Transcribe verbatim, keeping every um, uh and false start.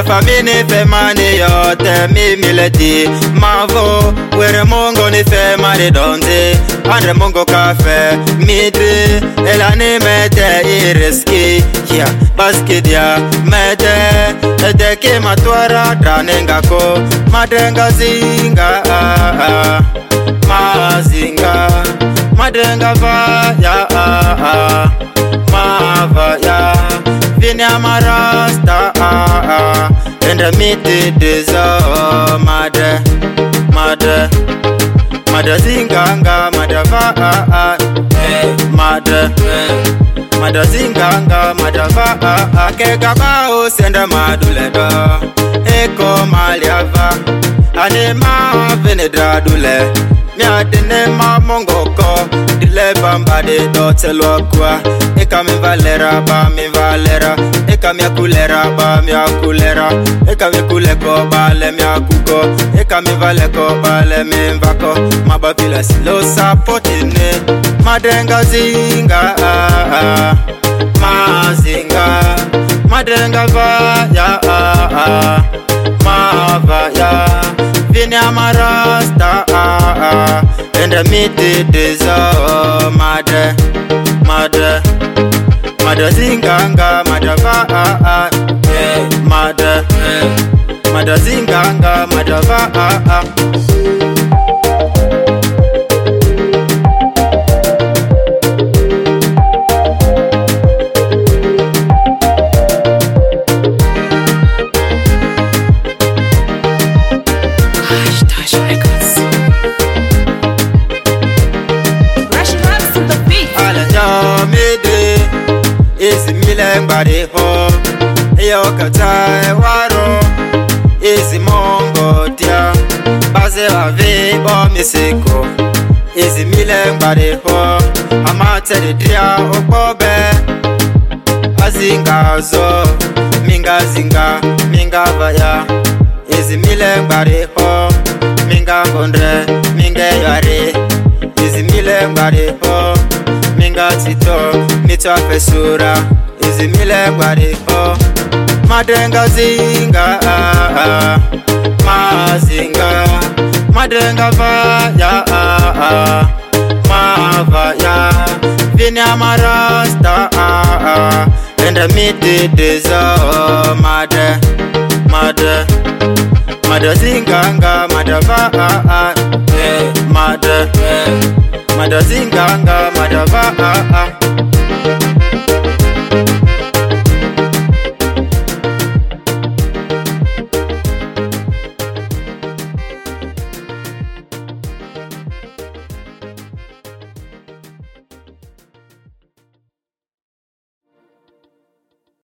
famille ni fait mani yote mi mileti mavo were mongo ni fait mani donze andre mongo kafe midri elani mete iriski ya baskidia mete edeke matwara dranenga ko madenga zinga mazinga madenga va ya mava ya vinya marasta and the meet dezo made made made zinganga madava made made zinganga madava ke gaba senda maduledo eko maliava anema venedra dule mia dene ma mongoko dile bamba de dotelo kwa eka mi valera ba mi valera eka mi kulera ba mi kulera eka mi kuleko ba le mi kuko eka mi valeko ba le mi vako mabavila silo sapotine madenga zinga mazinga madenga va ya mava ya vinya marasta and the meet dezo made made made zinganga madava made made zinganga madava Is milen bari ho yo katai waro is mongo dia base ave bo misiko is milen bari ho amate de dia obobe azinga zo minga zinga minga vaya is milen bari ho minga gondre minga yare is milen bari ho minga tito mito pesura izi mile gwari ho madenga zinga mazinga madenga va ya mava ya vinya marasta and the meet dezo made made made zinganga madava made made zinganga madava